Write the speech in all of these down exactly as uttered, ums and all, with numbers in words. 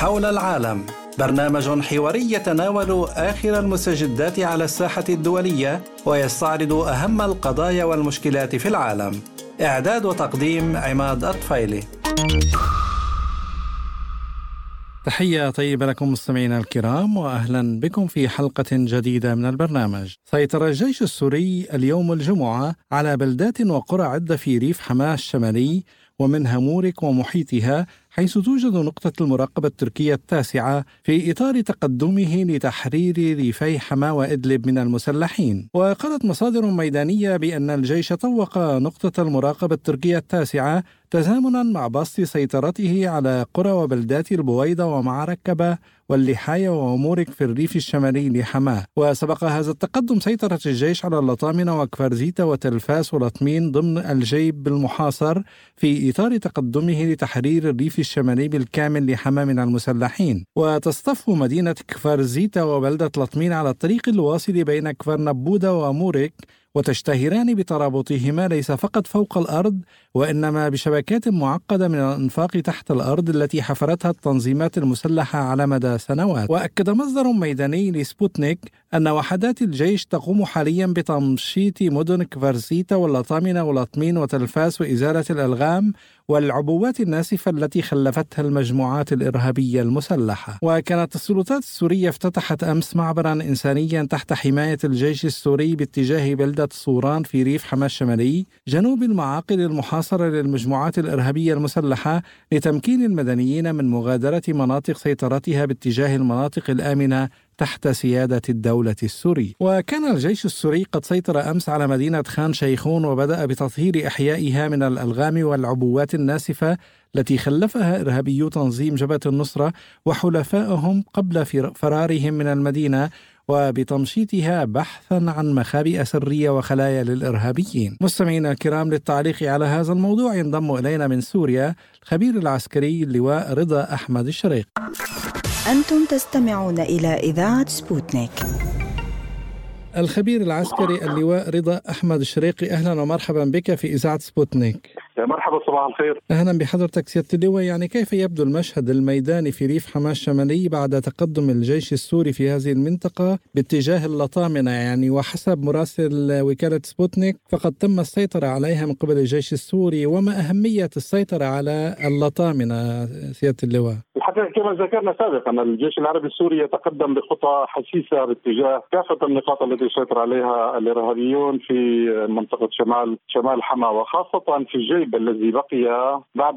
حول العالم، برنامج حواري يتناول آخر المستجدات على الساحة الدولية ويستعرض أهم القضايا والمشكلات في العالم. إعداد وتقديم عماد الطفيلي. تحية طيبة لكم مستمعينا الكرام، وأهلا بكم في حلقة جديدة من البرنامج. سيطر الجيش السوري اليوم الجمعة على بلدات وقرى عدة في ريف حماة الشمالي ومنها مورك ومحيطها، حيث توجد نقطة المراقبة التركية التاسعة في إطار تقدمه لتحرير ريفي حماة وإدلب من المسلحين. وقالت مصادر ميدانية بأن الجيش طوق نقطة المراقبة التركية التاسعة تزامنا مع بسط سيطرته على قرى وبلدات البويضة ومعركبة واللحاية ومورك في الريف الشمالي لحماة. وسبق هذا التقدم سيطرة الجيش على اللطامنة وكفرزيتا وتلفاس ولطمين ضمن الجيب المحاصر في إطار تقدمه لتحرير الريف الشمالي بالكامل لحماة من المسلحين. وتصطف مدينة كفرزيتا وبلدة لطمين على الطريق الواصل بين كفر نبودة ومورك، وتشتهران بترابطهما ليس فقط فوق الأرض وإنما بشبكات معقدة من الأنفاق تحت الأرض التي حفرتها التنظيمات المسلحة على مدى سنوات. وأكد مصدر ميداني لسبوتنيك أن وحدات الجيش تقوم حاليا بتمشيط مدن كفرزيتا واللطامنة ولطمين وتلفاس وإزالة الألغام والعبوات الناسفة التي خلفتها المجموعات الإرهابية المسلحة. وكانت السلطات السورية افتتحت أمس معبرا إنسانيا تحت حماية الجيش السوري باتجاه بلدة صوران في ريف حماة الشمالي جنوب المعاقل المحاصرة للمجموعات الإرهابية المسلحة، لتمكين المدنيين من مغادرة مناطق سيطرتها باتجاه المناطق الآمنة تحت سيادة الدولة السورية. وكان الجيش السوري قد سيطر أمس على مدينة خان شيخون وبدأ بتطهير إحيائها من الألغام والعبوات الناسفة التي خلفها إرهابيو تنظيم جبهة النصرة وحلفائهم قبل فرارهم من المدينة، وبتمشيطها بحثا عن مخابئ سرية وخلايا للإرهابيين. مستمعينا الكرام، للتعليق على هذا الموضوع ينضم إلينا من سوريا الخبير العسكري اللواء رضا أحمد الشريق. أنتم تستمعون إلى إذاعة سبوتنيك. الخبير العسكري اللواء رضا أحمد الشريقي، أهلا ومرحبا بك في إذاعة سبوتنيك. مرحبا، صباح الخير. أهلا بحضرتك سيادة اللواء. يعني كيف يبدو المشهد الميداني في ريف حماة الشمالي بعد تقدم الجيش السوري في هذه المنطقة باتجاه اللطامنة؟ يعني وحسب مراسل وكالة سبوتنيك فقد تم السيطرة عليها من قبل الجيش السوري، وما أهمية السيطرة على اللطامنة سيادة اللواء؟ الحقيقة كما ذكرنا سابقا الجيش العربي السوري يتقدم بخطى حسيسة باتجاه كافة النقاط التي يسيطر عليها الإرهابيون في منطقة شمال شمال حماة، وخاصة في الجيب الذي بقي بعد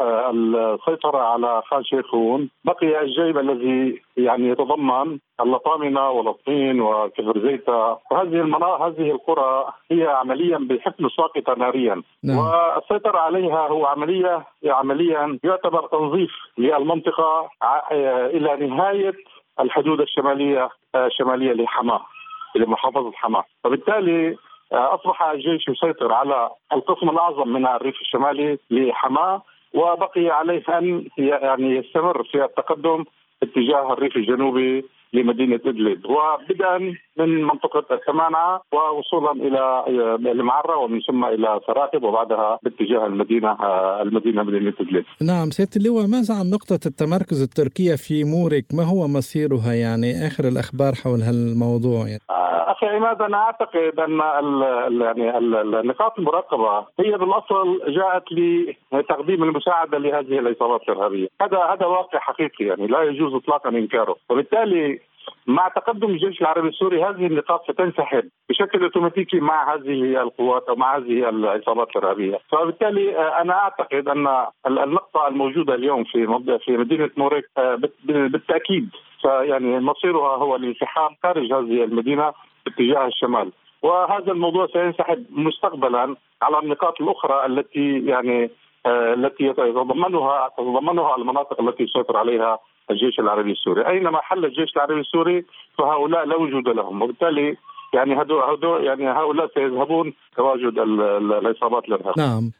السيطرة على خان شيخون. بقي الجيب الذي يعني يتضمن اللطامنة ولطمين وكفرزيتا، وهذه المناطق هذه القرى هي عمليا بحفل ساقطة ناريا. نعم. والسيطرة عليها هو عملية عمليا يعتبر تنظيف للمنطقة إلى نهاية الحدود الشمالية الشمالية لحماة، لمحافظة حماة. وبالتالي أصبح الجيش يسيطر على القسم الأعظم من الريف الشمالي لحماة، وبقي عليه أن يعني يستمر في التقدم اتجاه الريف الجنوبي لمدينة إدلب، وبدءا من منطقة الثمانعة ووصولا إلى المعرة ومن ثم إلى سراقب وبعدها باتجاه المدينة المدينة مدينة إدلب. نعم سيادة اللواء، ماذا عن نقطة التمركز التركية في مورك؟ ما هو مصيرها؟ يعني آخر الأخبار حول هالموضوع. يعني. أخي عماد، أنا أعتقد أن ال يعني النقاط المراقبة هي بالأصل جاءت لتقديم المساعدة لهذه العصابات الإرهابية. هذا هذا واقع حقيقي يعني لا يجوز إطلاقا إنكاره. وبالتالي مع تقدم الجيش العربي السوري هذه النقاط ستنسحب بشكل اوتوماتيكي مع هذه القوات او مع هذه العصابات الارهابيه، فبالتالي انا اعتقد ان النقطه الموجوده اليوم في في مدينه مورك بالتاكيد يعني مصيرها هو الانسحاب خارج هذه المدينه باتجاه الشمال، وهذا الموضوع سينسحب مستقبلا على النقاط الاخرى التي يعني التي يتضمنها تتضمنها المناطق التي يسيطر عليها الجيش العربي السوري. أينما حل الجيش العربي السوري فهؤلاء لا وجود لهم، وبالتالي يعني هدو هدو يعني هؤلاء سيذهبون تواجد العصابات الإرهابية. نعم،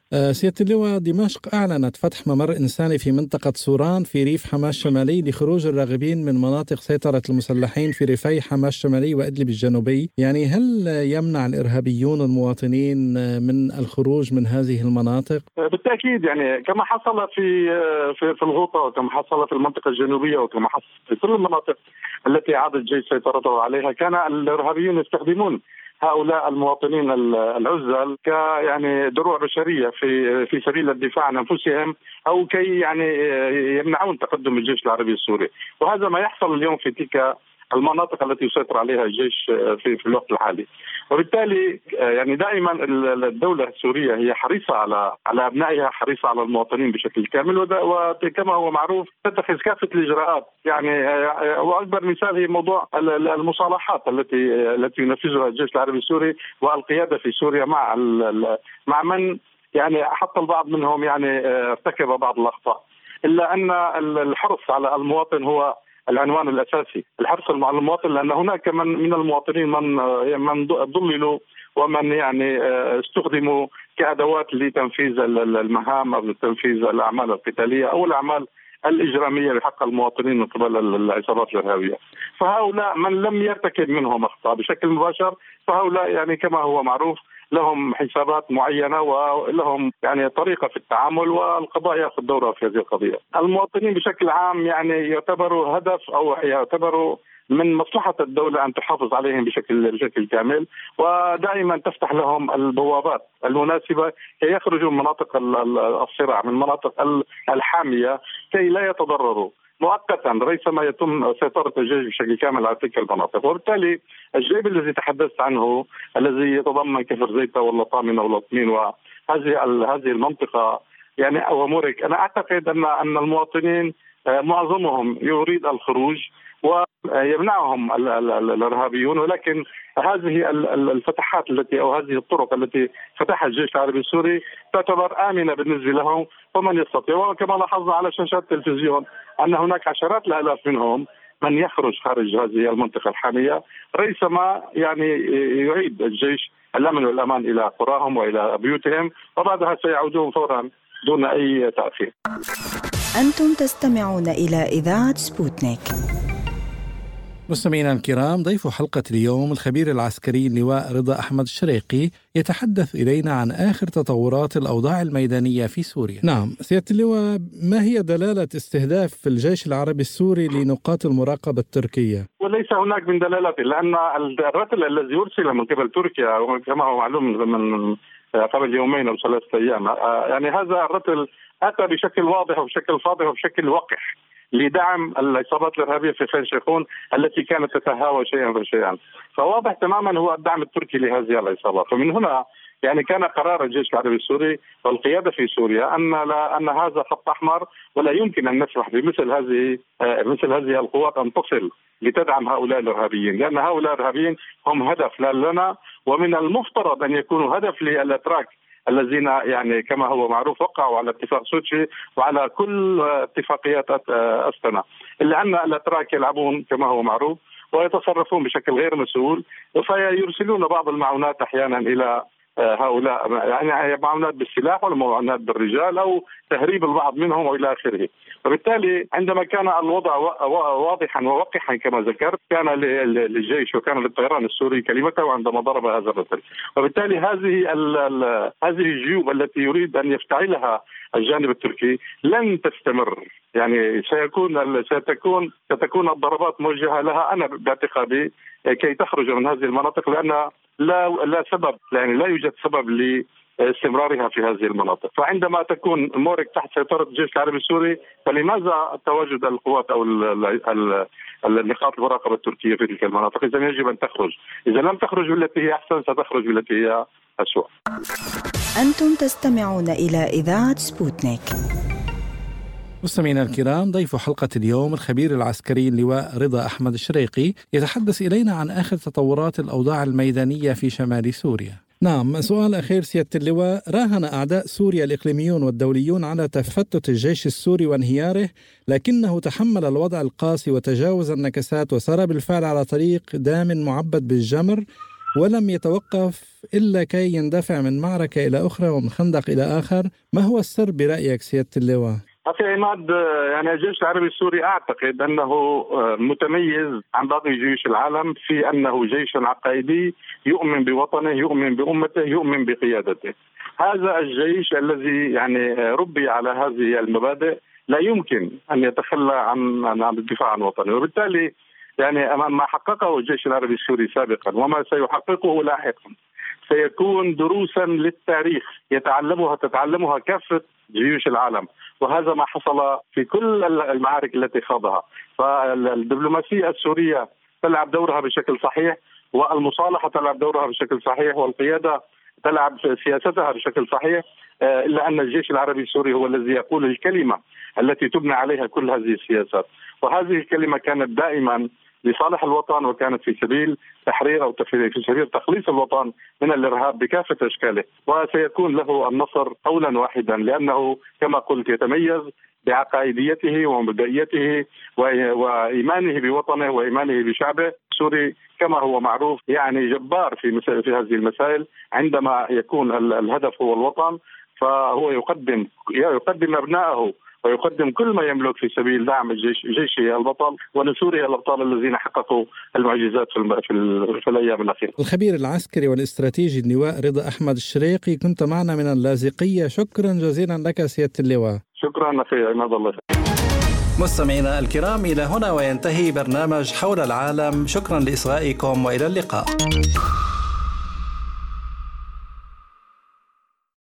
آه، سيادة اللواء، دمشق أعلنت فتح ممر إنساني في منطقة سوران في ريف حماة الشمالي لخروج الراغبين من مناطق سيطرة المسلحين في ريفي حماة الشمالي وإدلب الجنوبي. يعني هل يمنع الإرهابيون المواطنين من الخروج من هذه المناطق؟ بالتأكيد، يعني كما حصل في في, في الغوطة، وكما حصل في المنطقة الجنوبية، وكما حصل في كل المناطق التي عاد الجيش سيطرته عليها، كان الإرهابيون يستخدمون هؤلاء المواطنين العزل ك يعني دروع بشريه في في سبيل الدفاع عن انفسهم، او كي يعني يمنعون تقدم الجيش العربي السوري. وهذا ما يحصل اليوم في تلك المناطق التي يسيطر عليها الجيش في في الوقت الحالي. وبالتالي يعني دائما الدولة السورية هي حريصة على على أبنائها، حريصة على المواطنين بشكل كامل، وكما هو معروف تتخذ كافة الإجراءات. يعني وأكبر مثال هي موضوع المصالحات التي التي ينفذها الجيش العربي السوري والقيادة في سوريا مع مع من يعني حتى البعض منهم يعني ارتكب بعض الأخطاء، إلا أن الحرص على المواطن هو العنوان الأساسي. الحرص على المواطن، لأن هناك من من المواطنين من من ضللوا ومن يعني استخدموا كأدوات لتنفيذ المهام أو لتنفيذ الأعمال القتالية أو الأعمال الإجرامية بحق المواطنين من قبل العصابات الإرهابية. فهؤلاء من لم يرتكب منهم أخطاء بشكل مباشر، فهؤلاء يعني كما هو معروف لهم حسابات معينة ولهم يعني طريقة في التعامل، والقضاء يأخذ دوره في هذه القضية. المواطنين بشكل عام يعني يعتبروا هدف أو يعتبروا من مصلحة الدولة أن تحافظ عليهم بشكل بشكل كامل، ودائما تفتح لهم البوابات المناسبة كي يخرجوا من مناطق الصراع، من مناطق الحامية، كي لا يتضرروا مؤقتا ريثما يتم سيطرة الجيش بشكل كامل على تلك المناطق. وبالتالي الجيب الذي تحدثت عنه الذي يتضمن كفر زيتة واللطامنة واللطمين وهذه هذه المنطقة يعني أو مورك، أنا أعتقد أن أن المواطنين معظمهم يريد الخروج ويمنعهم الإرهابيون، ولكن هذه الفتحات التي أو هذه الطرق التي فتحها الجيش العربي السوري تعتبر آمنة بالنسبة لهم ومن يستطيع. وكما لاحظنا على شاشات التلفزيون أن هناك عشرات الآلاف منهم من يخرج خارج هذه المنطقة الحامية ريثما يعني يعيد الجيش الأمن والأمان إلى قراهم وإلى بيوتهم، وبعدها سيعودون فورا دون أي تأخير. أنتم تستمعون إلى إذاعة سبوتنيك. مستمعينا الكرام، ضيف حلقة اليوم الخبير العسكري اللواء رضا أحمد الشريقي يتحدث إلينا عن آخر تطورات الأوضاع الميدانية في سوريا. نعم سيادة اللواء، ما هي دلالة استهداف الجيش العربي السوري لنقاط المراقبة التركية؟ وليس هناك من دلالات، لأن الرتل الذي أرسل من قبل تركيا كما هو معلوم من قبل يومين أو ثلاثة أيام، يعني هذا الرتل أتى بشكل واضح وبشكل فاضح وبشكل وقح لدعم العصابات الإرهابية في خان شيخون التي كانت تتهاوى شيئا فشيئا. فواضح تماما هو الدعم التركي لهذه العصابات. ومن هنا يعني كان قرار الجيش العربي السوري والقيادة في سوريا أن لا أن هذا خط أحمر، ولا يمكن أن نسمح بمثل هذه مثل هذه القوات أن تصل لتدعم هؤلاء الإرهابيين، لأن هؤلاء الإرهابيين هم هدف لا لنا، ومن المفترض أن يكونوا هدف للأتراك الذين يعني كما هو معروف وقعوا على اتفاق سوتشي وعلى كل اتفاقيات أستنا، إلا أن الأتراك يلعبون كما هو معروف ويتصرفون بشكل غير مسؤول، فيرسلون بعض المعونات أحيانا إلى هؤلاء، يعني معونات بالسلاح ولا معونات بالرجال أو تهريب البعض منهم وإلى آخره. وبالتالي عندما كان الوضع واضحا ووقحا كما ذكرت، كان للجيش وكان للطيران السوري كلمته عندما ضرب هذا الرجل. وبالتالي هذه هذه الجيوب التي يريد أن يفتعلها الجانب التركي لن تستمر، يعني سيكون ستكون ستكون الضربات موجهة لها أنا باعتقادي كي تخرج من هذه المناطق، لأن لا لا سبب يعني لا يوجد سبب لاستمرارها في هذه المناطق. فعندما تكون مورك تحت سيطرة الجيش العربي السوري، فلماذا تواجد القوات أو النقاط المراقبة التركية في تلك المناطق؟ إذا يجب أن تخرج، إذا لم تخرج بالتي هي أحسن ستخرج بالتي هي أسوأ. أنتم تستمعون إلى إذاعة سبوتنيك. مستمعينا الكرام، ضيف حلقة اليوم الخبير العسكري اللواء رضا أحمد الشريقي يتحدث إلينا عن آخر تطورات الأوضاع الميدانية في شمال سوريا. نعم، سؤال أخير سيادة اللواء، راهن أعداء سوريا الإقليميون والدوليون على تفتت الجيش السوري وانهياره، لكنه تحمل الوضع القاسي وتجاوز النكسات وسار بالفعل على طريق دام معبد بالجمر ولم يتوقف إلا كي يندفع من معركة إلى أخرى ومن خندق إلى آخر. ما هو السر برأيك سيادة اللواء؟ أخي عماد، يعني الجيش العربي السوري أعتقد أنه متميز عن باقي جيوش العالم في أنه جيش عقائدي يؤمن بوطنه، يؤمن بأمته، يؤمن بقيادته. هذا الجيش الذي يعني ربي على هذه المبادئ لا يمكن أن يتخلى عن عن الدفاع عن وطنه، وبالتالي يعني أمام ما حققه الجيش العربي السوري سابقا وما سيحققه لاحقا سيكون دروسا للتاريخ يتعلمها تتعلمها كافة جيوش العالم، وهذا ما حصل في كل المعارك التي خاضها. فالدبلوماسية السورية تلعب دورها بشكل صحيح، والمصالحة تلعب دورها بشكل صحيح، والقيادة تلعب سياستها بشكل صحيح، إلا أن الجيش العربي السوري هو الذي يقول الكلمة التي تبنى عليها كل هذه السياسات، وهذه الكلمة كانت دائما لصالح الوطن، وكانت في سبيل تحرير أو في سبيل تخليص الوطن من الإرهاب بكافة أشكاله، وسيكون له النصر قولا واحدا، لأنه كما قلت يتميز بعقائديته ومبدئيته وإيمانه بوطنه وإيمانه بشعبه. سوري كما هو معروف يعني جبار في في هذه المسائل، عندما يكون الهدف هو الوطن فهو يقدم يقدم أبنائه ويقدم كل ما يملك في سبيل دعم الجيش جيشه البطل ونسوره الأبطال الذين حققوا المعجزات في, في, في الأيام الأخيرة. الخبير العسكري والاستراتيجي اللواء رضا أحمد الشريقي، كنت معنا من اللاذقية. شكرا جزيلا لك سيادة اللواء. شكرا أخي عماد الله. مستمعينا الكرام، إلى هنا وينتهي برنامج حول العالم. شكرا لإصغائكم وإلى اللقاء.